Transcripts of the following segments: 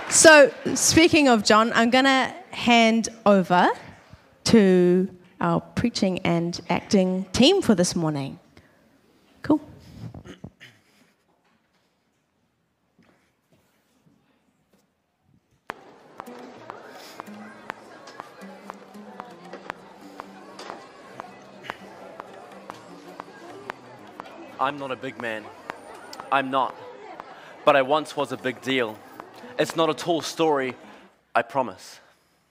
So, speaking of John, I'm going to hand over to our preaching and acting team for this morning. Cool. I'm not a big man. I'm not. But I once was a big deal. It's not a tall story, I promise.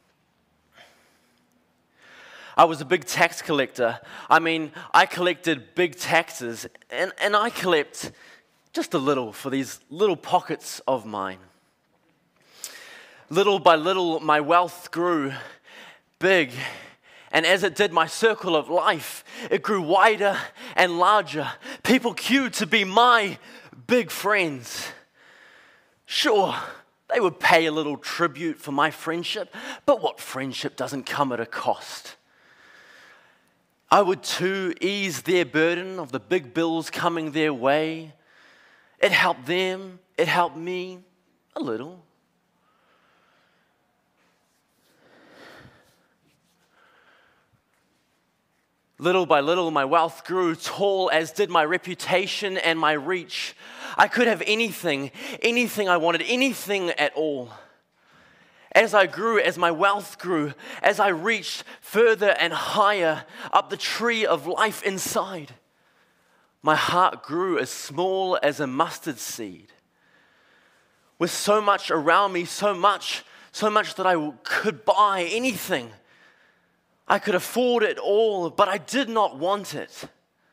I was a big tax collector. I collected big taxes, and I collect just a little for these little pockets of mine. Little by little, my wealth grew big, and as it did, my circle of life, it grew wider and larger. People queued to be my big friends. Sure, they would pay a little tribute for my friendship, but what friendship doesn't come at a cost? I would too ease their burden of the big bills coming their way. It helped them, it helped me a little. Little by little, my wealth grew tall, as did my reputation and my reach. I could have anything I wanted, anything at all. As I grew, as my wealth grew, as I reached further and higher up the tree of life inside, my heart grew as small as a mustard seed. With so much around me, so much that I could buy anything. I could afford it all, but I did not want it.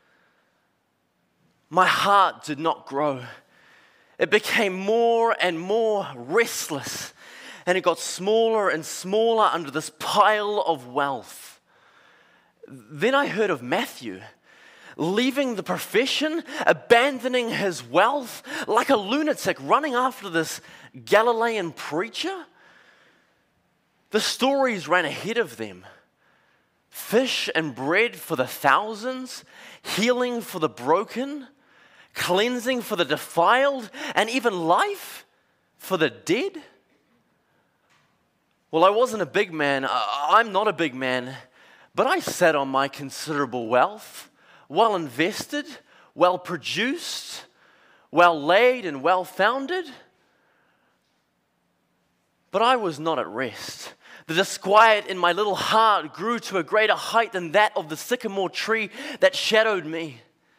My heart did not grow. It became more and more restless, and it got smaller and smaller under this pile of wealth. Then I heard of Matthew, leaving the profession, abandoning his wealth, like a lunatic running after this Galilean preacher. The stories ran ahead of them. Fish and bread for the thousands, healing for the broken, cleansing for the defiled, and even life for the dead. Well, I wasn't a big man. I'm not a big man, but I sat on my considerable wealth, well invested, well produced, well laid, and well founded. But I was not at rest. The disquiet in my little heart grew to a greater height than that of the sycamore tree that shadowed me.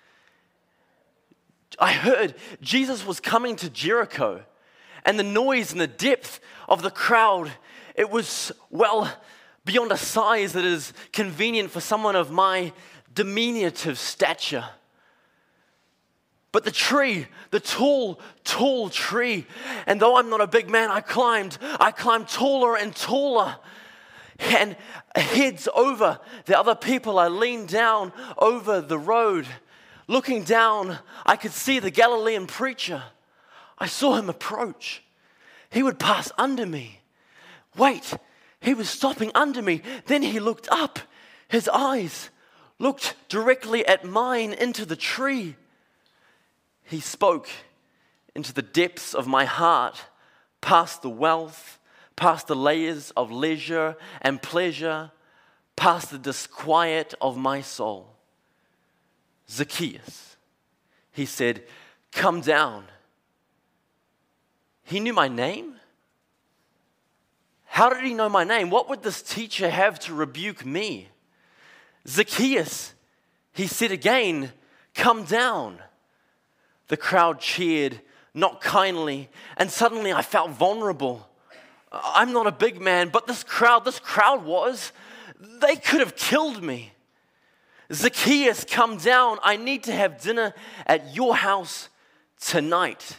I heard Jesus was coming to Jericho, and the noise and the depth of the crowd, it was, well, beyond a size that is convenient for someone of my diminutive stature. But the tree, the tall tree, and though I'm not a big man, I climbed taller and taller. And heads over the other people, I leaned down over the road. Looking down, I could see the Galilean preacher. I saw him approach. He would pass under me. Wait, he was stopping under me. Then he looked up. His eyes looked directly at mine into the tree. He spoke into the depths of my heart, past the wealth, past the layers of leisure and pleasure, past the disquiet of my soul. Zacchaeus, he said, come down. He knew my name? How did he know my name? What would this teacher have to rebuke me? Zacchaeus, he said again, come down. The crowd cheered, not kindly, and suddenly I felt vulnerable. I'm not a big man, but this crowd was, they could have killed me. Zacchaeus, come down. I need to have dinner at your house tonight.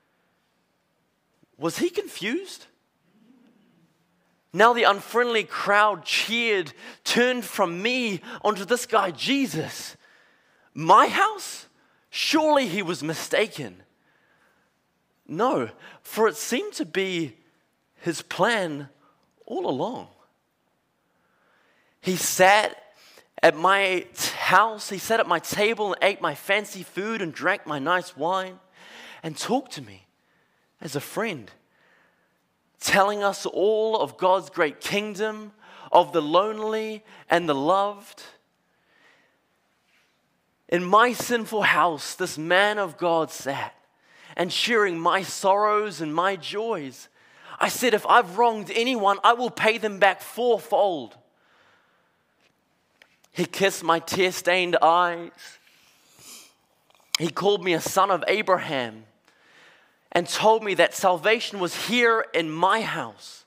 Was he confused? Now the unfriendly crowd cheered, turned from me onto this guy, Jesus. My house? Surely he was mistaken. No, for it seemed to be his plan all along. He sat at my house, he sat at my table and ate my fancy food and drank my nice wine and talked to me as a friend. telling us all of God's great kingdom, of the lonely and the loved. In my sinful house, this man of God sat and sharing my sorrows and my joys. I said, if I've wronged anyone, I will pay them back fourfold. He kissed my tear-stained eyes. He called me a son of Abraham and told me that salvation was here in my house.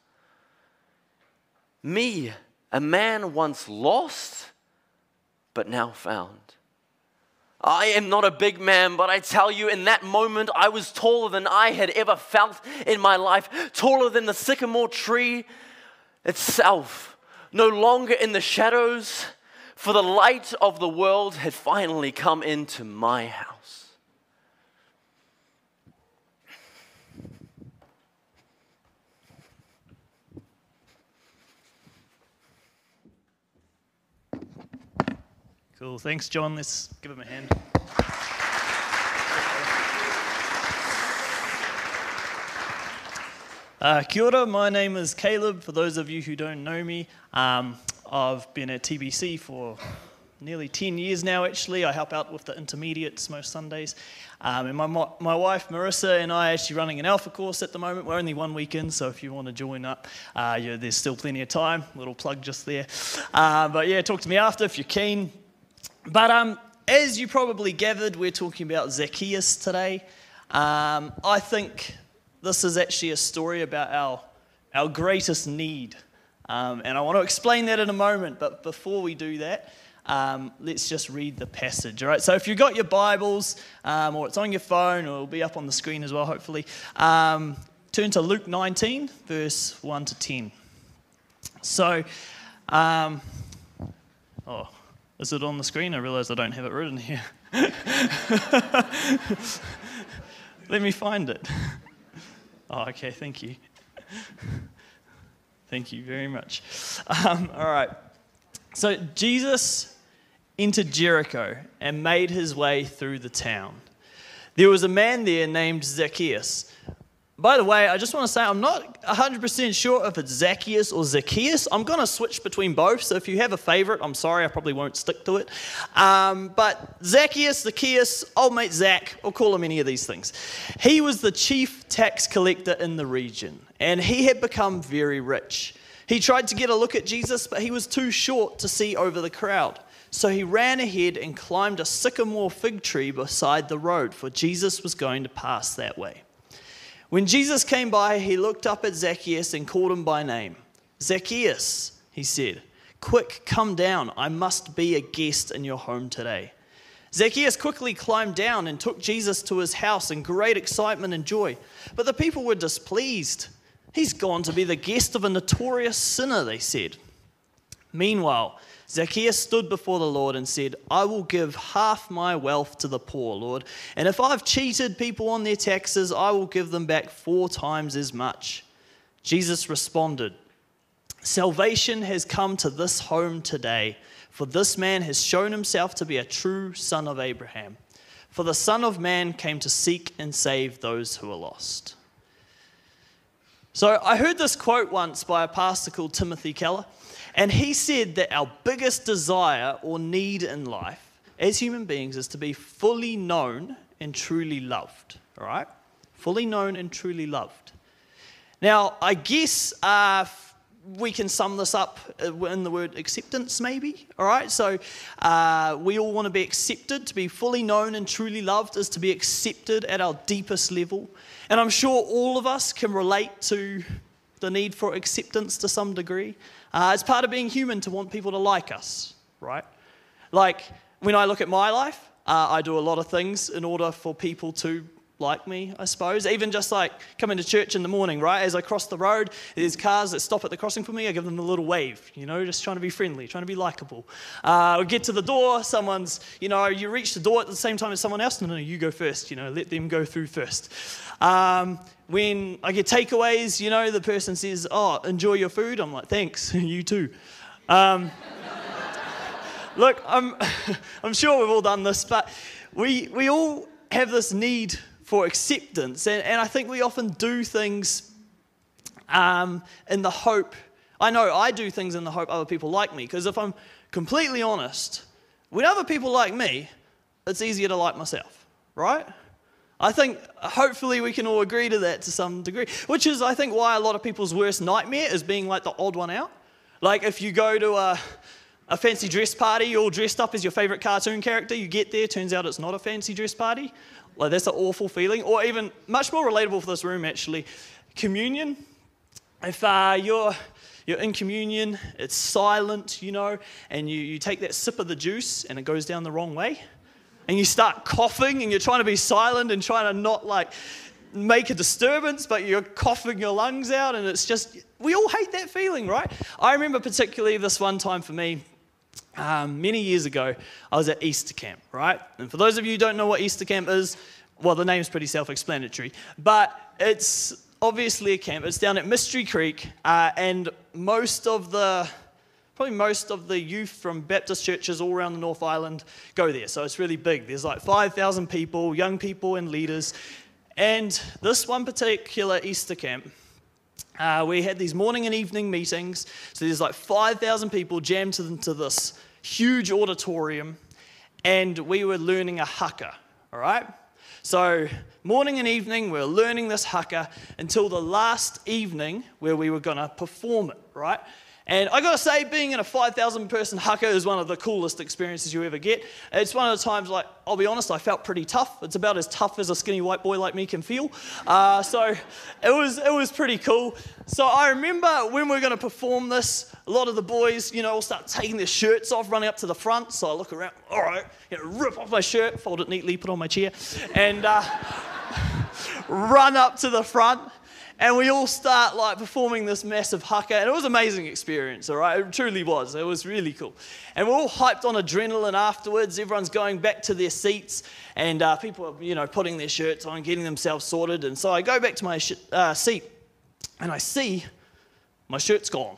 Me, a man once lost, but now found. I am not a big man, but I tell you, in that moment, I was taller than I had ever felt in my life, taller than the sycamore tree itself, no longer in the shadows, for the light of the world had finally come into my house. Cool, thanks John. Let's give him a hand. Kia ora, my name is Caleb. For those of you who don't know me, I've been at TBC for nearly 10 years now actually. I help out with the intermediates most Sundays. And my wife Marissa and I are actually running an Alpha course at the moment. We're only 1 week in, so if you want to join up, there's still plenty of time. Little plug just there. But yeah, talk to me after if you're keen. But as you probably gathered, we're talking about Zacchaeus today. I think this is actually a story about our greatest need. And I want to explain that in a moment, but before we do that, let's just read the passage, all right? So if you've got your Bibles, or it's on your phone, or it'll be up on the screen as well, hopefully, turn to Luke 19, verse 1 to 10. So, is it on the screen? I realise I don't have it written here. Let me find it. Oh, okay, thank you. Thank you very much. All right. So Jesus entered Jericho and made his way through the town. There was a man there named Zacchaeus. By the way, I just want to say I'm not 100% sure if it's Zacchaeus or Zacchaeus. I'm going to switch between both, so if you have a favorite, I'm sorry, I probably won't stick to it. But Zacchaeus, old mate Zach, I'll call him any of these things. He was the chief tax collector in the region, and he had become very rich. He tried to get a look at Jesus, but he was too short to see over the crowd. So he ran ahead and climbed a sycamore fig tree beside the road, for Jesus was going to pass that way. When Jesus came by, he looked up at Zacchaeus and called him by name. "Zacchaeus," he said, "quick, come down. I must be a guest in your home today." Zacchaeus quickly climbed down and took Jesus to his house in great excitement and joy. But the people were displeased. "He's gone to be the guest of a notorious sinner," they said. Meanwhile, Zacchaeus stood before the Lord and said, "I will give half my wealth to the poor, Lord, and if I've cheated people on their taxes, I will give them back 4 times as much." Jesus responded, "Salvation has come to this home today, for this man has shown himself to be a true son of Abraham. For the Son of Man came to seek and save those who are lost." So I heard this quote once by a pastor called Timothy Keller. And he said that our biggest desire or need in life as human beings is to be fully known and truly loved, all right? Fully known and truly loved. Now, I guess we can sum this up in the word acceptance maybe, all right? So we all want to be accepted. To be fully known and truly loved is to be accepted at our deepest level. And I'm sure all of us can relate to the need for acceptance to some degree. It's part of being human to want people to like us, right? Like, when I look at my life, I do a lot of things in order for people to like me, I suppose. Even just like coming to church in the morning, right? As I cross the road, there's cars that stop at the crossing for me. I give them a little wave, just trying to be friendly, trying to be likable. We get to the door, someone's, you reach the door at the same time as someone else. No, you go first, let them go through first. When I get takeaways, the person says, "Oh, enjoy your food." I'm like, "Thanks, you too." Look, I'm sure we've all done this, but we all have this need for acceptance, and I think we often do things in the hope, I know I do things in the hope other people like me, because if I'm completely honest, when other people like me, it's easier to like myself, right? I think hopefully we can all agree to that to some degree, which is I think why a lot of people's worst nightmare is being like the odd one out. Like if you go to a fancy dress party, you're all dressed up as your favorite cartoon character, you get there, turns out it's not a fancy dress party. Like that's an awful feeling. Or even much more relatable for this room actually, communion. If you're in communion, it's silent, and you take that sip of the juice and it goes down the wrong way. And you start coughing and you're trying to be silent and trying to not make a disturbance, but you're coughing your lungs out, and it's just, we all hate that feeling, right? I remember particularly this one time for me, many years ago, I was at Easter camp, right? And for those of you who don't know what Easter camp is, well, the name's pretty self-explanatory, but it's obviously a camp. It's down at Mystery Creek, and most of the youth from Baptist churches all around the North Island go there. So it's really big. There's like 5,000 people, young people and leaders. And this one particular Easter camp, we had these morning and evening meetings. So there's like 5,000 people jammed into this huge auditorium, and we were learning a haka, all right? So morning and evening, we were learning this haka until the last evening where we were going to perform it, right? And I got to say, being in a 5,000 person haka is one of the coolest experiences you ever get. It's one of the times, I'll be honest, I felt pretty tough. It's about as tough as a skinny white boy like me can feel. So it was pretty cool. So I remember when we were going to perform this, a lot of the boys, all start taking their shirts off, running up to the front. So I look around, all right, rip off my shirt, fold it neatly, put it on my chair, and run up to the front. And we all start performing this massive haka, and it was an amazing experience, all right? It truly was. It was really cool. And we're all hyped on adrenaline afterwards. Everyone's going back to their seats, and people are, putting their shirts on, getting themselves sorted. And so I go back to my seat, and I see my shirt's gone.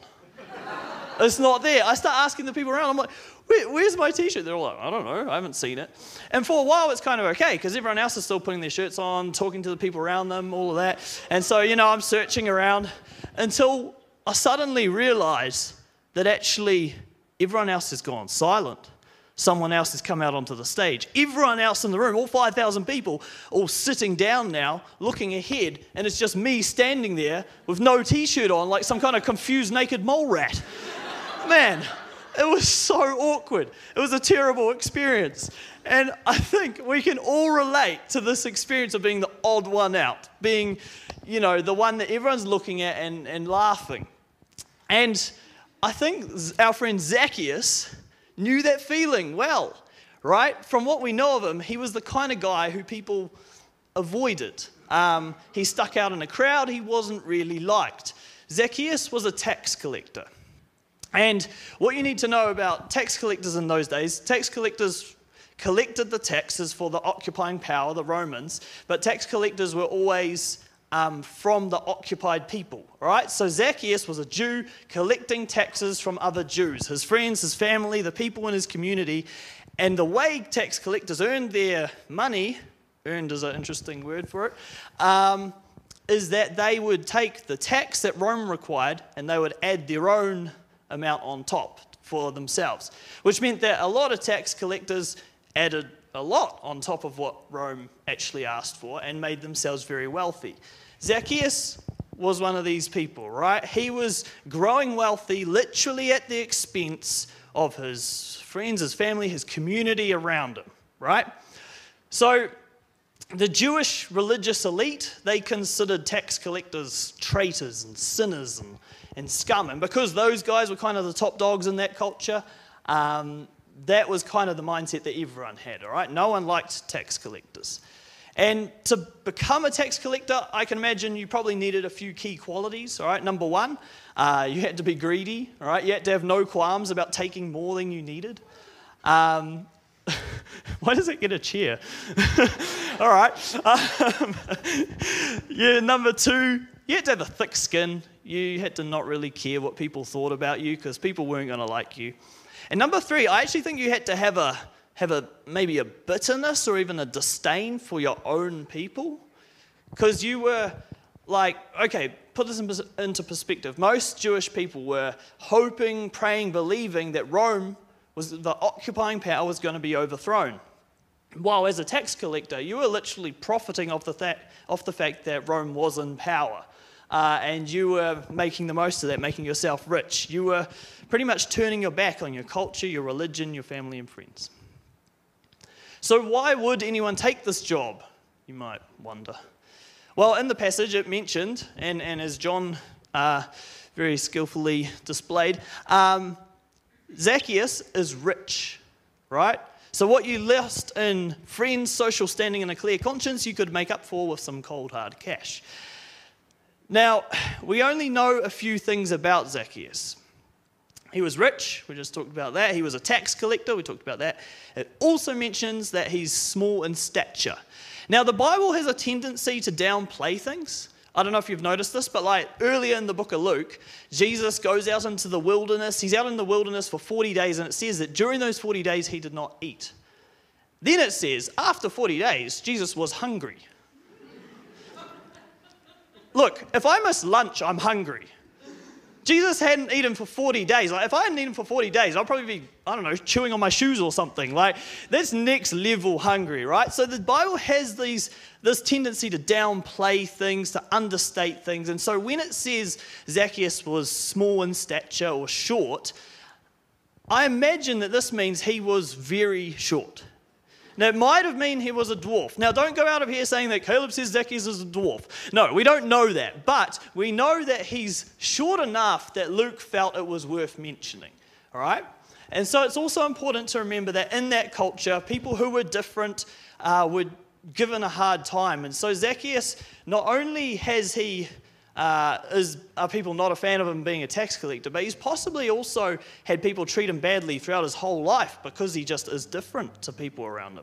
It's not there. I start asking the people around. I'm like, where's my t-shirt? They're all like, I don't know, I haven't seen it. And for a while, it's kind of okay, because everyone else is still putting their shirts on, talking to the people around them, all of that. And so, I'm searching around until I suddenly realize that actually everyone else has gone silent. Someone else has come out onto the stage. Everyone else in the room, all 5,000 people, all sitting down now, looking ahead, and it's just me standing there with no t-shirt on, like some kind of confused naked mole rat. Man, it was so awkward. It was a terrible experience. And I think we can all relate to this experience of being the odd one out, being, the one that everyone's looking at and laughing. And I think our friend Zacchaeus knew that feeling well, right? From what we know of him, he was the kind of guy who people avoided. He stuck out in a crowd. He wasn't really liked. Zacchaeus was a tax collector. And what you need to know about tax collectors in those days, tax collectors collected the taxes for the occupying power, the Romans, but tax collectors were always from the occupied people, all right? So Zacchaeus was a Jew collecting taxes from other Jews, his friends, his family, the people in his community. And the way tax collectors earned their money, earned is an interesting word for it, is that they would take the tax that Rome required and they would add their own amount on top for themselves, which meant that a lot of tax collectors added a lot on top of what Rome actually asked for and made themselves very wealthy. Zacchaeus was one of these people, right? He was growing wealthy literally at the expense of his friends, his family, his community around him, right? So the Jewish religious elite, they considered tax collectors traitors and sinners and scum. And because those guys were kind of the top dogs in that culture, that was kind of the mindset that everyone had, all right? No one liked tax collectors. And to become a tax collector, I can imagine you probably needed a few key qualities, all right? Number one, you had to be greedy, all right? You had to have no qualms about taking more than you needed. Why does it get a cheer? All right. Number two, you had to have a thick skin. You had to not really care what people thought about you because people weren't going to like you. And number three, I actually think you had to have maybe a bitterness or even a disdain for your own people because you were like, okay, put this into perspective. Most Jewish people were hoping, praying, believing that Rome was the occupying power was going to be overthrown. While as a tax collector, you were literally profiting off the fact that Rome was in power. And you were making the most of that, making yourself rich. You were pretty much turning your back on your culture, your religion, your family and friends. So why would anyone take this job, you might wonder? Well, in the passage it mentioned, and as John very skillfully displayed, Zacchaeus is rich, right? So what you lost in friends, social standing, and a clear conscience, you could make up for with some cold, hard cash. Now, we only know a few things about Zacchaeus. He was rich, we just talked about that. He was a tax collector, we talked about that. It also mentions that he's small in stature. Now, the Bible has a tendency to downplay things. I don't know if you've noticed this, but like earlier in the book of Luke, Jesus goes out into the wilderness. He's out in the wilderness for 40 days, and it says that during those 40 days, he did not eat. Then it says, after 40 days, Jesus was hungry. Look, if I miss lunch, I'm hungry. Jesus hadn't eaten for 40 days. Like, if I hadn't eaten for 40 days, I'd probably be, I don't know, chewing on my shoes or something. Like, that's next level hungry, right? So the Bible has this tendency to downplay things, to understate things. And so when it says Zacchaeus was small in stature or short, I imagine that this means he was very short. Now, it might have meant he was a dwarf. Now, don't go out of here saying that Caleb says Zacchaeus is a dwarf. No, we don't know that. But we know that he's short enough that Luke felt it was worth mentioning. All right? And so it's also important to remember that in that culture, people who were different were given a hard time. And so Zacchaeus, not only has he are people not a fan of him being a tax collector, but he's possibly also had people treat him badly throughout his whole life because he just is different to people around him.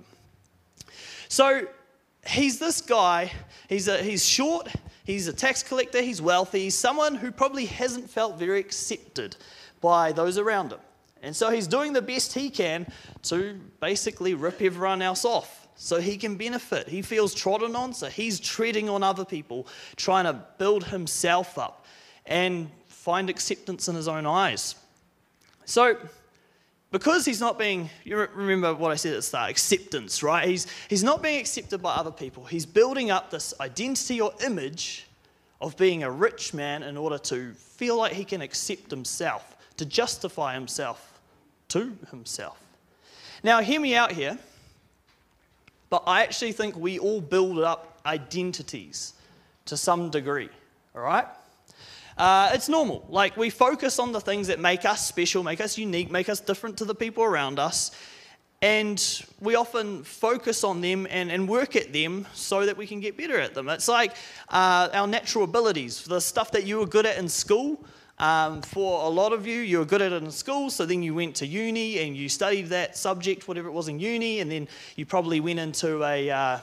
So he's this guy, he's short, he's a tax collector, he's wealthy, he's someone who probably hasn't felt very accepted by those around him. And so he's doing the best he can to basically rip everyone else off so he can benefit. He feels trodden on, so he's treading on other people, trying to build himself up and find acceptance in his own eyes. So because he's not being, you remember what I said at the start, acceptance, right? He's not being accepted by other people. He's building up this identity or image of being a rich man in order to feel like he can accept himself, to justify himself to himself. Now, hear me out here. But I actually think we all build up identities to some degree, all right? It's normal. Like, we focus on the things that make us special, make us unique, make us different to the people around us, and we often focus on them and work at them so that we can get better at them. It's like our natural abilities, the stuff that you were good at in school. For a lot of you, you were good at it in school, so then you went to uni and you studied that subject, whatever it was in uni, and then you probably went into a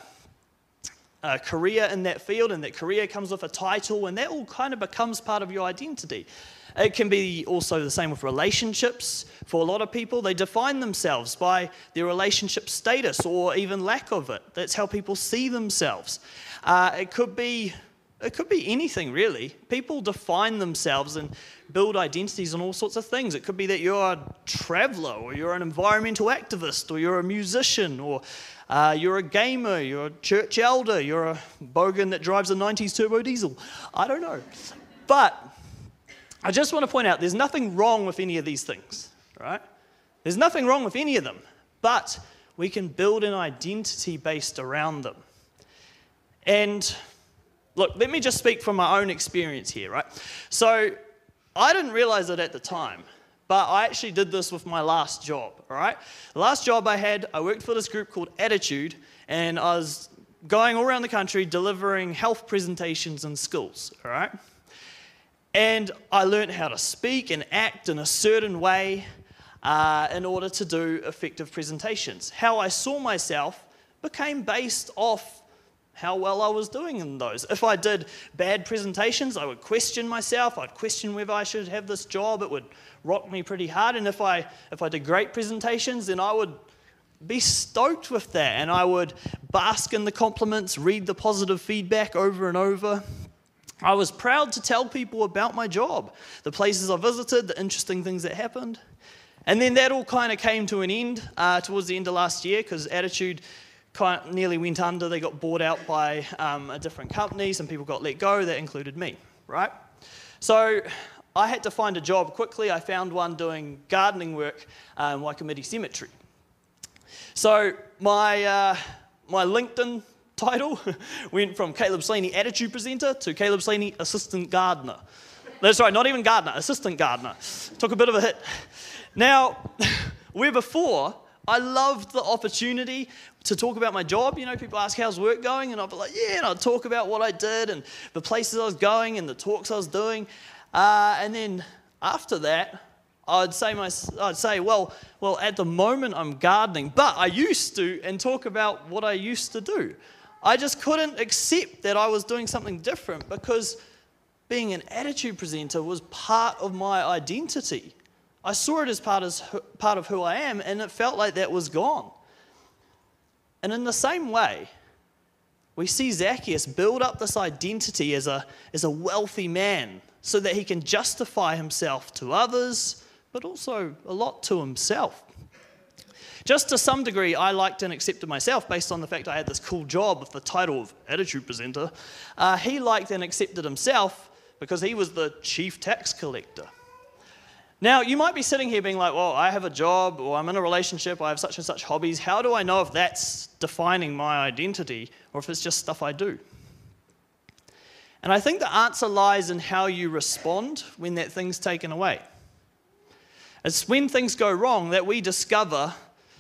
career in that field, and that career comes with a title, and that all kind of becomes part of your identity. It can be also the same with relationships. For a lot of people, they define themselves by their relationship status or even lack of it. That's how people see themselves. It could be anything, really. People define themselves and build identities on all sorts of things. It could be that you're a traveller, or you're an environmental activist, or you're a musician, or you're a gamer, you're a church elder, you're a bogan that drives a 90s turbo diesel. I don't know. But I just want to point out there's nothing wrong with any of these things, right? There's nothing wrong with any of them. But we can build an identity based around them. And look, let me just speak from my own experience here, right? So I didn't realize it at the time, but I actually did this with my last job, all right? The last job I had, I worked for this group called Attitude, and I was going all around the country delivering health presentations in schools, all right? And I learned how to speak and act in a certain way in order to do effective presentations. How I saw myself became based off how well I was doing in those. If I did bad presentations, I would question myself. I'd question whether I should have this job. It would rock me pretty hard. And if I did great presentations, then I would be stoked with that. And I would bask in the compliments, read the positive feedback over and over. I was proud to tell people about my job, the places I visited, the interesting things that happened. And then that all kind of came to an end towards the end of last year because Attitude kind of nearly went under. They got bought out by a different company. Some people got let go. That included me, right? So I had to find a job quickly. I found one doing gardening work in Waikumete Cemetery. So my LinkedIn title went from Caleb Slaney Attitude Presenter to Caleb Slaney Assistant Gardener. That's right, not even gardener, assistant gardener. Took a bit of a hit. Now, where before, I loved the opportunity to talk about my job. You know, people ask, how's work going? And I'd be like, yeah, and I'd talk about what I did and the places I was going and the talks I was doing. And then after that, I'd say, well, at the moment I'm gardening, but I used to, and talk about what I used to do. I just couldn't accept that I was doing something different because being an attitude presenter was part of my identity. I saw it as part of who I am, and it felt like that was gone. And in the same way, we see Zacchaeus build up this identity as a wealthy man so that he can justify himself to others, but also a lot to himself. Just to some degree, I liked and accepted myself based on the fact I had this cool job with the title of attitude presenter. He liked and accepted himself because he was the chief tax collector. Now, you might be sitting here being like, well, I have a job, or I'm in a relationship, I have such and such hobbies. How do I know if that's defining my identity, or if it's just stuff I do? And I think the answer lies in how you respond when that thing's taken away. It's when things go wrong that we discover,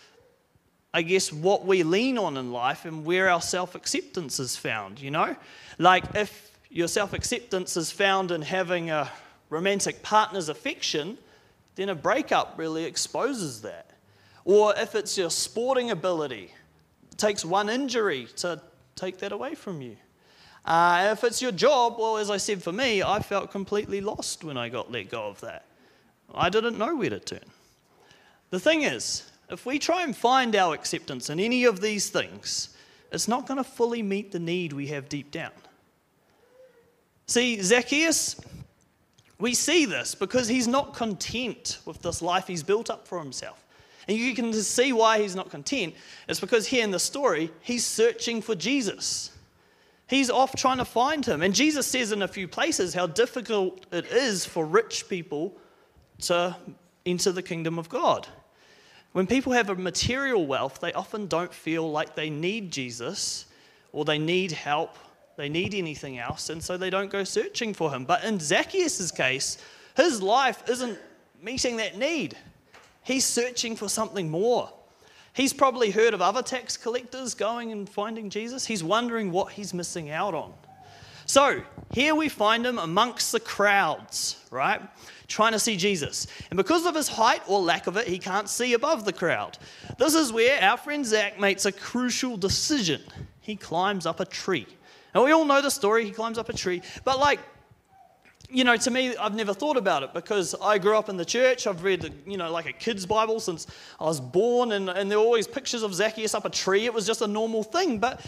I guess, what we lean on in life and where our self-acceptance is found, you know? Like, if your self-acceptance is found in having a romantic partner's affection, then a breakup really exposes that. Or if it's your sporting ability, it takes one injury to take that away from you. If it's your job, well, as I said, for me, I felt completely lost when I got let go of that. I didn't know where to turn. The thing is, if we try and find our acceptance in any of these things, it's not going to fully meet the need we have deep down. See, Zacchaeus, we see this because he's not content with this life he's built up for himself. And you can see why he's not content. It's because here in the story, he's searching for Jesus. He's off trying to find him. And Jesus says in a few places how difficult it is for rich people to enter the kingdom of God. When people have a material wealth, they often don't feel like they need Jesus or they need help, they need anything else, and so they don't go searching for him. But in Zacchaeus' case, his life isn't meeting that need. He's searching for something more. He's probably heard of other tax collectors going and finding Jesus. He's wondering what he's missing out on. So here we find him amongst the crowds, right? Trying to see Jesus. And because of his height or lack of it, he can't see above the crowd. This is where our friend Zach makes a crucial decision. He climbs up a tree. And we all know the story. He climbs up a tree. But to me, I've never thought about it because I grew up in the church. I've read, like a kid's Bible since I was born. And there were always pictures of Zacchaeus up a tree. It was just a normal thing. But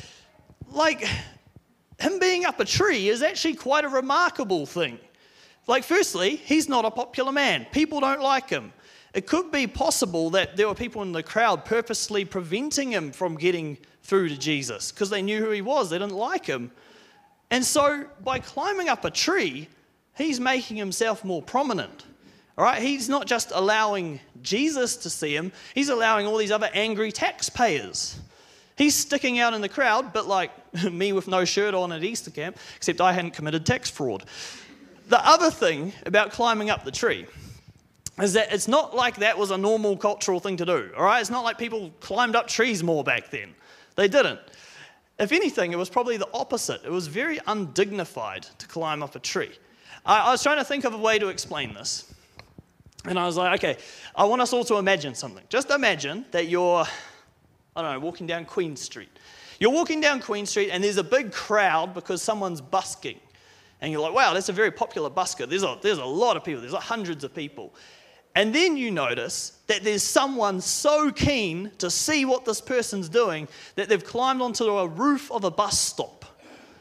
him being up a tree is actually quite a remarkable thing. Firstly, he's not a popular man. People don't like him. It could be possible that there were people in the crowd purposely preventing him from getting through to Jesus because they knew who he was. They didn't like him. And so by climbing up a tree, he's making himself more prominent. All right? He's not just allowing Jesus to see him. He's allowing all these other angry taxpayers. He's sticking out in the crowd, but like me with no shirt on at Easter camp, except I hadn't committed tax fraud. The other thing about climbing up the tree is that it's not like that was a normal cultural thing to do, all right? It's not like people climbed up trees more back then. They didn't. If anything, it was probably the opposite. It was very undignified to climb up a tree. I was trying to think of a way to explain this. And I was like, okay, I want us all to imagine something. Just imagine that you're, walking down Queen Street. You're walking down Queen Street and there's a big crowd because someone's busking. And you're like, wow, that's a very popular busker. There's a lot of people. There's hundreds of people. And then you notice that there's someone so keen to see what this person's doing that they've climbed onto a roof of a bus stop.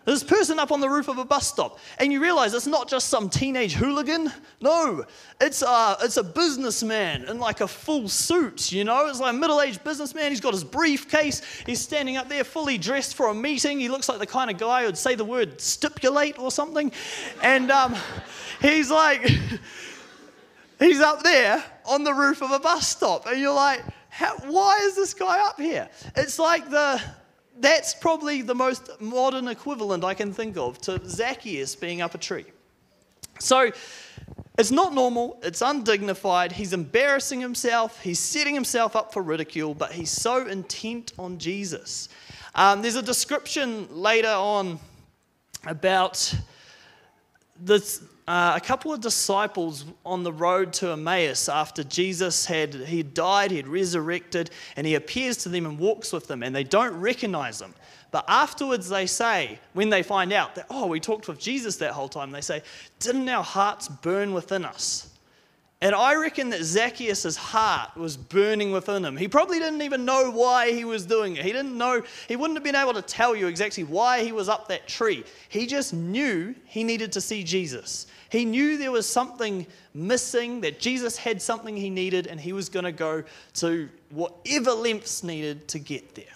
This person up on the roof of a bus stop. And you realize it's not just some teenage hooligan. No, it's a businessman in like a full suit, you know. It's like a middle-aged businessman. He's got his briefcase. He's standing up there fully dressed for a meeting. He looks like the kind of guy who'd say the word stipulate or something. And he's like, he's up there on the roof of a bus stop. And you're like, why is this guy up here? It's like that's probably the most modern equivalent I can think of to Zacchaeus being up a tree. So it's not normal, it's undignified, he's embarrassing himself, he's setting himself up for ridicule, but he's so intent on Jesus. There's a description later on about this. A couple of disciples on the road to Emmaus after Jesus had died, he had resurrected, and he appears to them and walks with them, and they don't recognize him. But afterwards they say, when they find out that, we talked with Jesus that whole time, they say, didn't our hearts burn within us? And I reckon that Zacchaeus' heart was burning within him. He probably didn't even know why he was doing it. He wouldn't have been able to tell you exactly why he was up that tree. He just knew he needed to see Jesus. He knew there was something missing, that Jesus had something he needed, and he was going to go to whatever lengths needed to get there.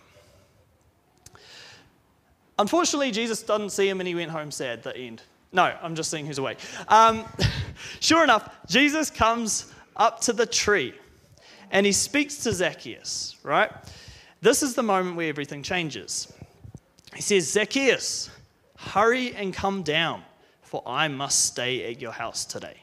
Unfortunately, Jesus doesn't see him and he went home sad at the end. No, I'm just seeing who's awake. Sure enough, Jesus comes up to the tree and he speaks to Zacchaeus, right? This is the moment where everything changes. He says, Zacchaeus, hurry and come down, for I must stay at your house today.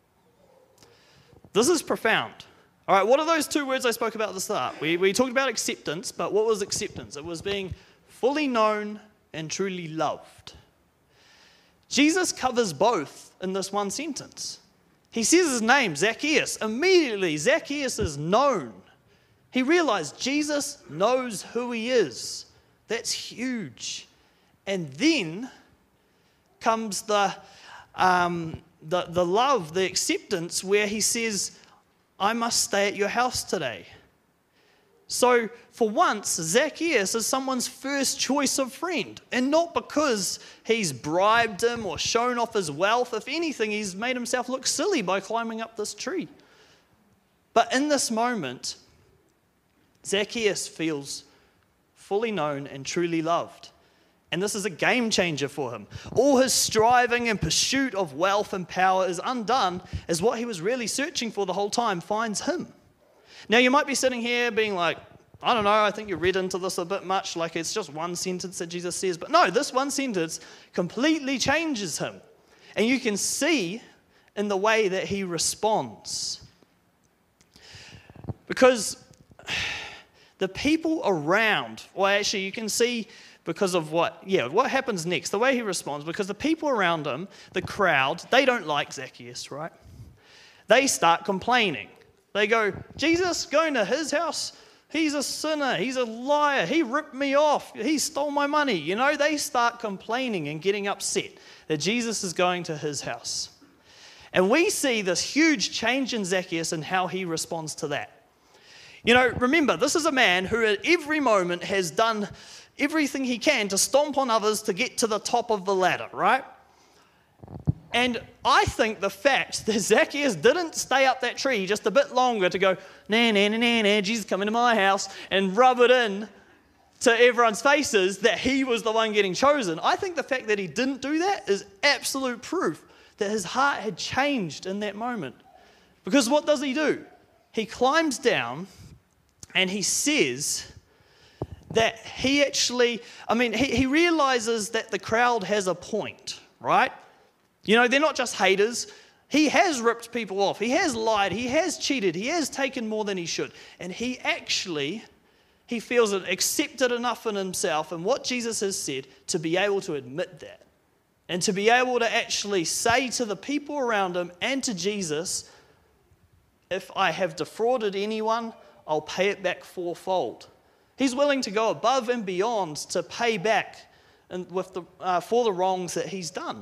This is profound. All right, what are those two words I spoke about at the start? We talked about acceptance, but what was acceptance? It was being fully known and truly loved. Jesus covers both in this one sentence. He says his name, Zacchaeus. Immediately, Zacchaeus is known. He realized Jesus knows who he is. That's huge. And then comes the love, the acceptance, where he says, I must stay at your house today. So, for once, Zacchaeus is someone's first choice of friend. And not because he's bribed him or shown off his wealth. If anything, he's made himself look silly by climbing up this tree. But in this moment, Zacchaeus feels fully known and truly loved. And this is a game changer for him. All his striving and pursuit of wealth and power is undone as what he was really searching for the whole time finds him. Now, you might be sitting here being like, I don't know, I think you read into this a bit much, like it's just one sentence that Jesus says. But no, this one sentence completely changes him. And you can see in the way that he responds. Because the people around, well, actually, you can see because of what happens next, the way he responds, because the people around him, the crowd, they don't like Zacchaeus, right? They start complaining. They go, Jesus, going to his house, he's a sinner, he's a liar, he ripped me off, he stole my money. You know, they start complaining and getting upset that Jesus is going to his house. And we see this huge change in Zacchaeus and how he responds to that. You know, remember, this is a man who at every moment has done everything he can to stomp on others to get to the top of the ladder, right? And I think the fact that Zacchaeus didn't stay up that tree just a bit longer to go, Jesus come into my house, and rub it in to everyone's faces that he was the one getting chosen. I think the fact that he didn't do that is absolute proof that his heart had changed in that moment. Because what does he do? He climbs down and he says that he realizes that the crowd has a point, right? You know, they're not just haters. He has ripped people off. He has lied. He has cheated. He has taken more than he should. And he feels it accepted enough in himself and what Jesus has said to be able to admit that. And to be able to actually say to the people around him and to Jesus, if I have defrauded anyone, I'll pay it back fourfold. He's willing to go above and beyond to pay back for the wrongs that he's done.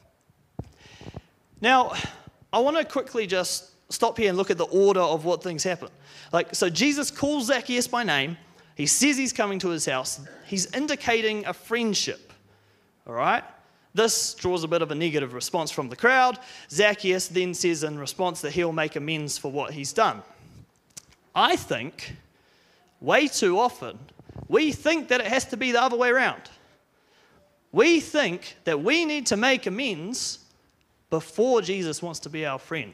Now, I want to quickly just stop here and look at the order of what things happen. So Jesus calls Zacchaeus by name. He says he's coming to his house. He's indicating a friendship. all right? This draws a bit of a negative response from the crowd. Zacchaeus then says in response that he'll make amends for what he's done. I think way too often we think that it has to be the other way around. We think that we need to make amends before Jesus wants to be our friend.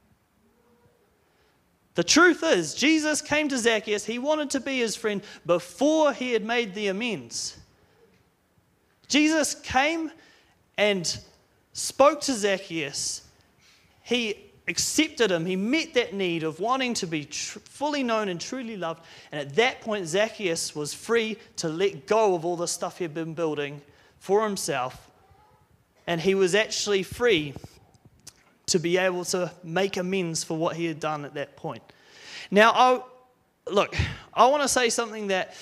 The truth is, Jesus came to Zacchaeus, he wanted to be his friend before he had made the amends. Jesus came and spoke to Zacchaeus. He accepted him. He met that need of wanting to be fully known and truly loved. And at that point, Zacchaeus was free to let go of all the stuff he'd been building for himself. And he was actually free to be able to make amends for what he had done at that point. Now, I want to say something that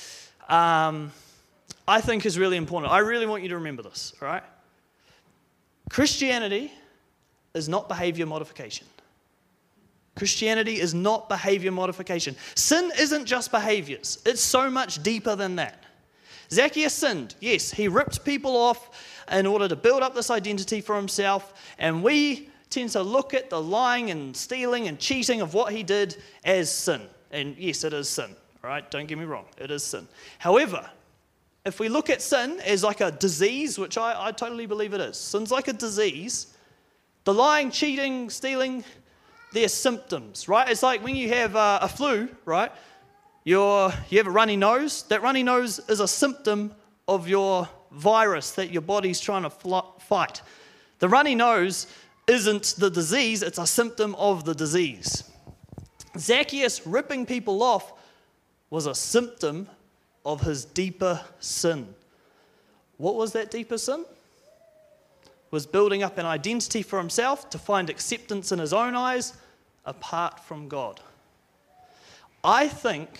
I think is really important. I really want you to remember this, all right? Christianity is not behavior modification. Christianity is not behavior modification. Sin isn't just behaviors. It's so much deeper than that. Zacchaeus sinned. Yes, he ripped people off in order to build up this identity for himself, and we tend to look at the lying and stealing and cheating of what he did as sin. And yes, it is sin, all right? Don't get me wrong, it is sin. However, if we look at sin as like a disease, which I totally believe it is, sin's like a disease, the lying, cheating, stealing, they're symptoms, right? It's like when you have a flu, right? You have a runny nose. That runny nose is a symptom of your virus that your body's trying to fight. The runny nose isn't the disease, it's a symptom of the disease. Zacchaeus ripping people off was a symptom of his deeper sin. What was that deeper sin? Was building up an identity for himself to find acceptance in his own eyes apart from God. I think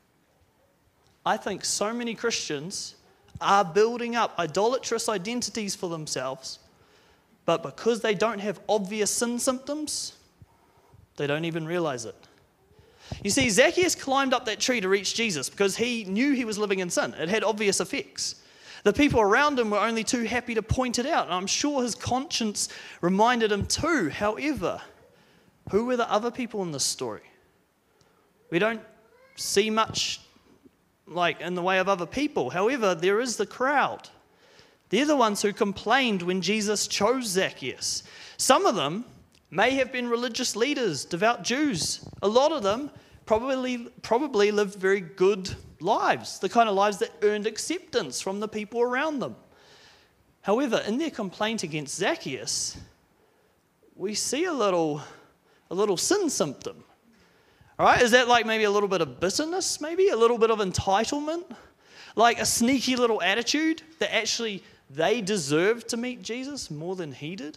so many Christians are building up idolatrous identities for themselves, but because they don't have obvious sin symptoms, they don't even realize it. You see, Zacchaeus climbed up that tree to reach Jesus because he knew he was living in sin. It had obvious effects. The people around him were only too happy to point it out, and I'm sure his conscience reminded him too. However, who were the other people in this story? We don't see much like in the way of other people. However, there is the crowd. They're the ones who complained when Jesus chose Zacchaeus. Some of them may have been religious leaders, devout Jews. A lot of them probably lived very good lives, the kind of lives that earned acceptance from the people around them. However, in their complaint against Zacchaeus, we see a little sin symptom. All right, is that like maybe a little bit of bitterness, maybe a little bit of entitlement, like a sneaky little attitude that actually they deserved to meet Jesus more than he did?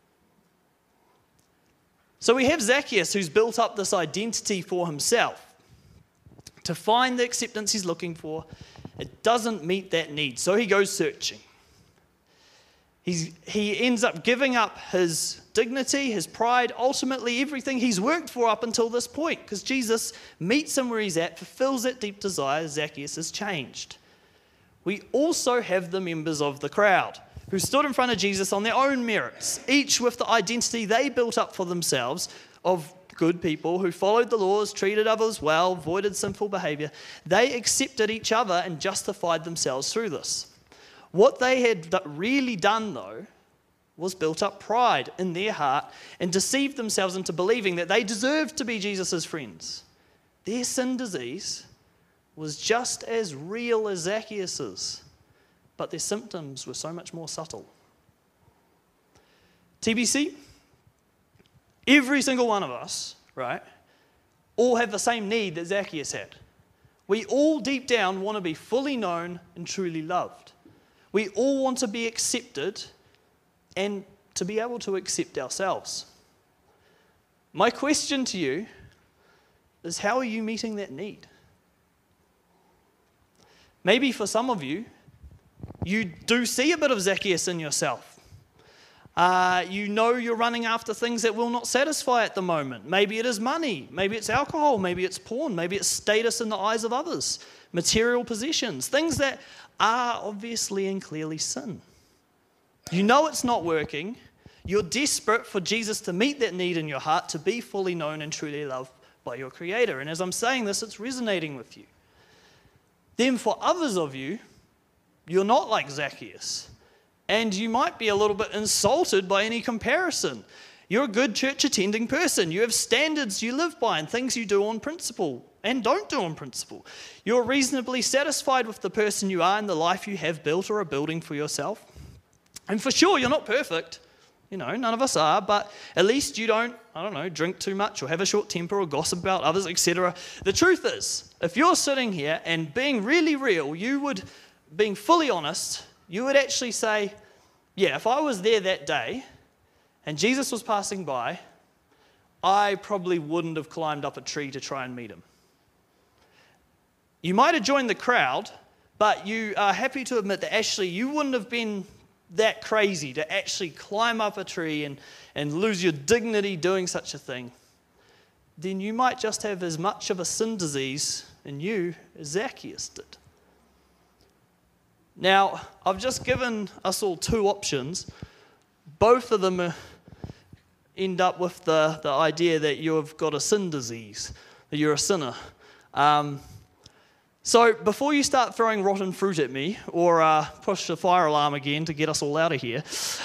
So we have Zacchaeus who's built up this identity for himself to find the acceptance he's looking for. It doesn't meet that need, so he goes searching. He ends up giving up his dignity, his pride, ultimately everything he's worked for up until this point, because Jesus meets him where he's at, fulfills that deep desire. Zacchaeus is changed. We also have the members of the crowd who stood in front of Jesus on their own merits, each with the identity they built up for themselves of good people who followed the laws, treated others well, avoided sinful behavior. They accepted each other and justified themselves through this. What they had really done, though, was built up pride in their heart and deceived themselves into believing that they deserved to be Jesus' friends. Their sin disease was just as real as Zacchaeus's, but their symptoms were so much more subtle. TBC, every single one of us, right, all have the same need that Zacchaeus had. We all deep down want to be fully known and truly loved. We all want to be accepted and to be able to accept ourselves. My question to you is, how are you meeting that need? Maybe for some of you, you do see a bit of Zacchaeus in yourself. You know you're running after things that will not satisfy at the moment. Maybe it is money, maybe it's alcohol, maybe it's porn, maybe it's status in the eyes of others, material possessions, things that are obviously and clearly sin. You know it's not working. You're desperate for Jesus to meet that need in your heart, to be fully known and truly loved by your Creator. And as I'm saying this, it's resonating with you. Then for others of you, you're not like Zacchaeus. And you might be a little bit insulted by any comparison. You're a good church attending person. You have standards you live by and things you do on principle and don't do on principle. You're reasonably satisfied with the person you are and the life you have built or are building for yourself. And for sure, you're not perfect. You know, none of us are, but at least you don't, drink too much or have a short temper or gossip about others, etc. The truth is, if you're sitting here and being really real, being fully honest, you would actually say, yeah, if I was there that day and Jesus was passing by, I probably wouldn't have climbed up a tree to try and meet him. You might have joined the crowd, but you are happy to admit that actually you wouldn't have been that crazy to actually climb up a tree and lose your dignity doing such a thing. Then you might just have as much of a sin disease in you as Zacchaeus did. Now, I've just given us all two options. Both of them end up with the idea that you've got a sin disease, that you're a sinner. So before you start throwing rotten fruit at me or push the fire alarm again to get us all out of here,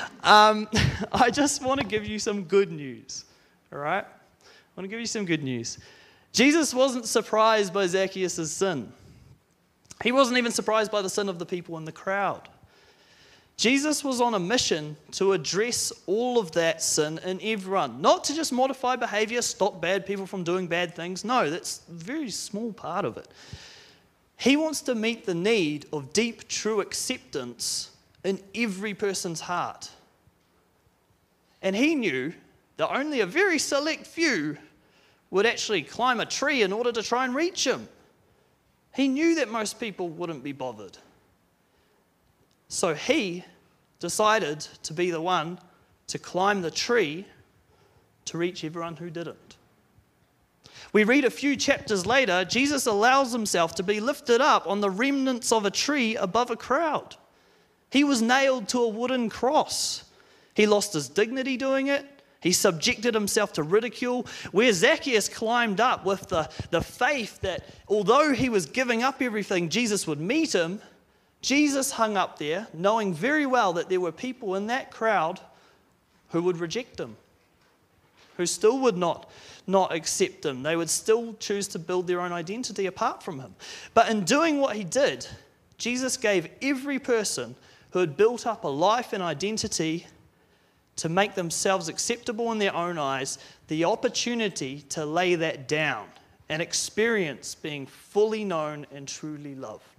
I just want to give you some good news, all right? I want to give you some good news. Jesus wasn't surprised by Zacchaeus' sin. He wasn't even surprised by the sin of the people in the crowd. Jesus was on a mission to address all of that sin in everyone, not to just modify behavior, stop bad people from doing bad things. No, that's a very small part of it. He wants to meet the need of deep, true acceptance in every person's heart. And he knew that only a very select few would actually climb a tree in order to try and reach him. He knew that most people wouldn't be bothered. So he decided to be the one to climb the tree to reach everyone who didn't. We read a few chapters later, Jesus allows himself to be lifted up on the remnants of a tree above a crowd. He was nailed to a wooden cross. He lost his dignity doing it. He subjected himself to ridicule. Where Zacchaeus climbed up with the faith that although he was giving up everything, Jesus would meet him, Jesus hung up there knowing very well that there were people in that crowd who would reject him, who still would not accept him. They would still choose to build their own identity apart from him. But in doing what he did, Jesus gave every person who had built up a life and identity to make themselves acceptable in their own eyes the opportunity to lay that down and experience being fully known and truly loved.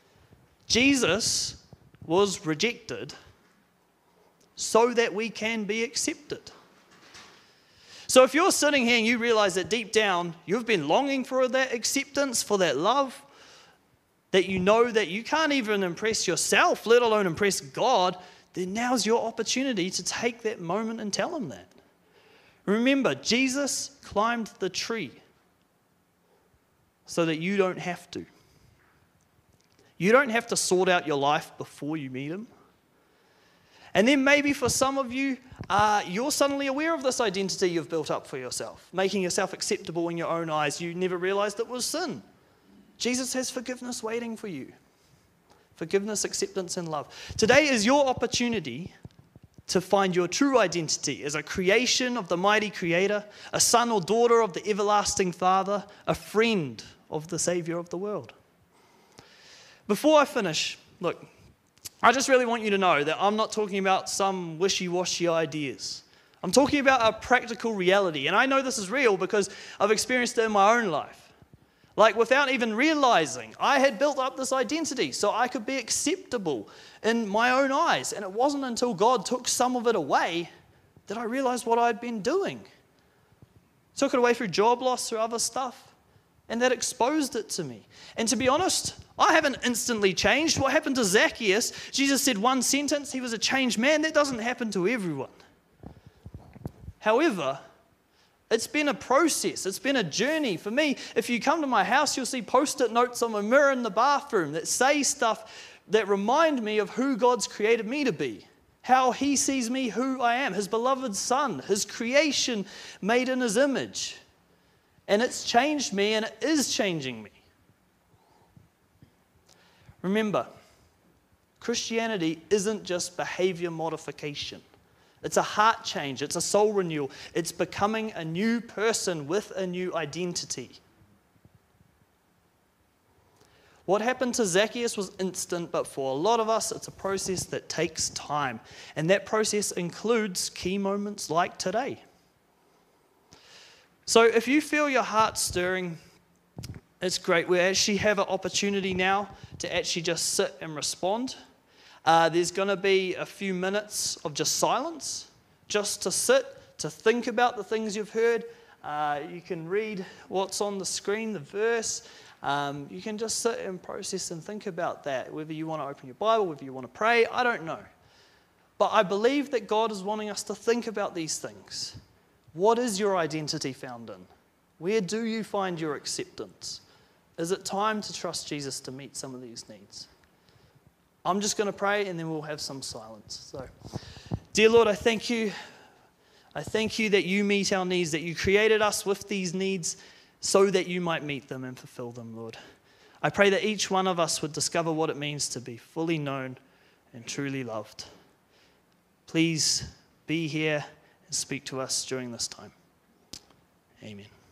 Jesus was rejected so that we can be accepted. So if you're sitting here and you realize that deep down you've been longing for that acceptance, for that love, that you know that you can't even impress yourself, let alone impress God, then now's your opportunity to take that moment and tell him that. Remember, Jesus climbed the tree so that you don't have to. You don't have to sort out your life before you meet him. And then maybe for some of you, you're suddenly aware of this identity you've built up for yourself, making yourself acceptable in your own eyes. You never realized it was sin. Jesus has forgiveness waiting for you. Forgiveness, acceptance, and love. Today is your opportunity to find your true identity as a creation of the mighty Creator, a son or daughter of the everlasting Father, a friend of the Savior of the world. Before I finish, look, I just really want you to know that I'm not talking about some wishy-washy ideas. I'm talking about a practical reality. And I know this is real because I've experienced it in my own life. Like without even realizing, I had built up this identity so I could be acceptable in my own eyes. And it wasn't until God took some of it away that I realized what I'd been doing. Took it away through job loss, through other stuff. And that exposed it to me. And to be honest, I haven't instantly changed. What happened to Zacchaeus? Jesus said one sentence, he was a changed man. That doesn't happen to everyone. However, it's been a process. It's been a journey. For me, if you come to my house, you'll see post-it notes on my mirror in the bathroom that say stuff that remind me of who God's created me to be. how he sees me, who I am, his beloved son, his creation made in his image. And it's changed me, and it is changing me. Remember, Christianity isn't just behavior modification. It's a heart change. It's a soul renewal. It's becoming a new person with a new identity. What happened to Zacchaeus was instant, but for a lot of us, it's a process that takes time. And that process includes key moments like today. So if you feel your heart stirring, it's great. We actually have an opportunity now to actually just sit and respond. There's going to be a few minutes of just silence, just to sit, to think about the things you've heard. You can read what's on the screen, the verse. You can just sit and process and think about that, whether you want to open your Bible, whether you want to pray, I don't know. But I believe that God is wanting us to think about these things. What is your identity found in? Where do you find your acceptance? Is it time to trust Jesus to meet some of these needs? I'm just going to pray and then we'll have some silence. So, dear Lord, I thank you. I thank you that you meet our needs, that you created us with these needs so that you might meet them and fulfill them, Lord. I pray that each one of us would discover what it means to be fully known and truly loved. Please be here and speak to us during this time. Amen.